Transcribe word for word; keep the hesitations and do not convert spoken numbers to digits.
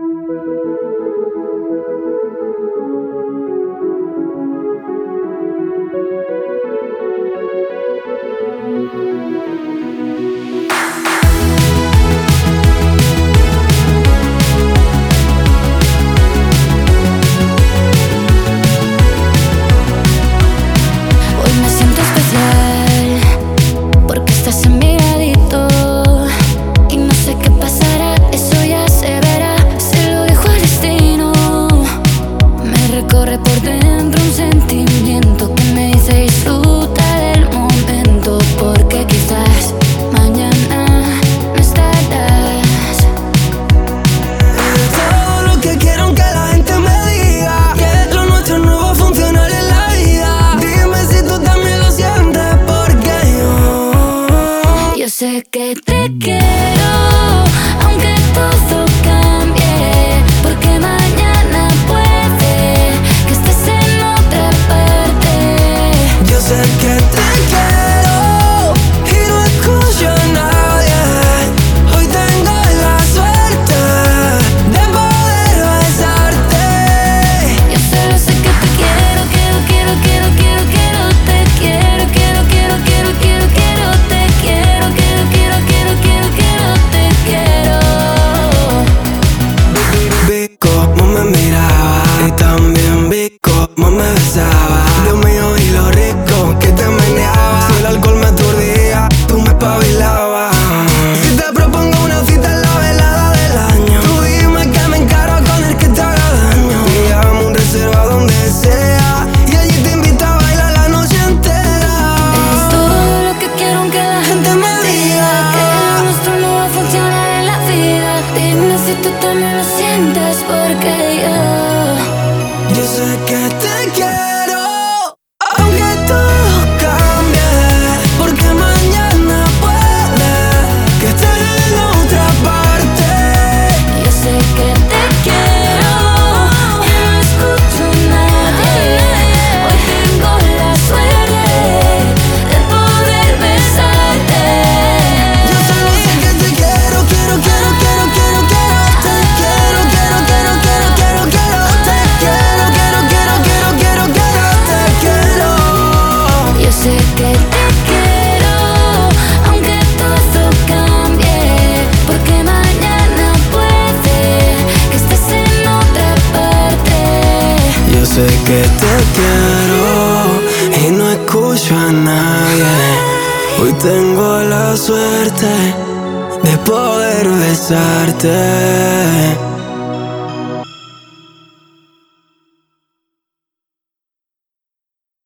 Sé que te quiero, aunque todo cambie, porque mañana puede que estés en otra parte. Yo sé que te quiero y no escucho a nadie. Hoy tengo la suerte de poder besarte. Yo solo sé que te quiero, quiero, quiero, quiero, quiero, quiero, te quiero, quiero, quiero, quiero, quiero, quiero, te quiero, quiero, quiero, quiero, quiero, quiero, te quiero. Vi cómo me miraba y también vi cómo me besaba. Dios mío, y lo rico que te meneaba. Si el alcohol me aturdía, tú me espabilabas. Si te propongo una cita en la velada del año, tú dime que me encaro con el que te haga daño. Pillamos un reserva donde sea y allí te invito a bailar la noche entera. Es todo lo que quiero aunque la gente me diga que lo nuestro no va a funcionar en la vida. Dime si tú también lo sientes, porque yo Yo sé que te quiero, aunque todo cambie, porque mañana puede que estés en otra parte. Yo sé que te quiero y no escucho a nadie. Hoy tengo la suerte de poder besarte. Yo solo sé que te quiero, quiero, quiero, quiero, quiero, quiero. Te quiero, quiero, quiero, quiero, quiero, quiero. Te quiero, quiero, quiero, quiero, quiero, quiero. Te quiero. Yo sé que te quiero, aunque todo cambie, porque mañana puede que estés en otra parte. Yo sé que te quiero y no escucho a nadie. Hoy tengo la suerte de poder besarte.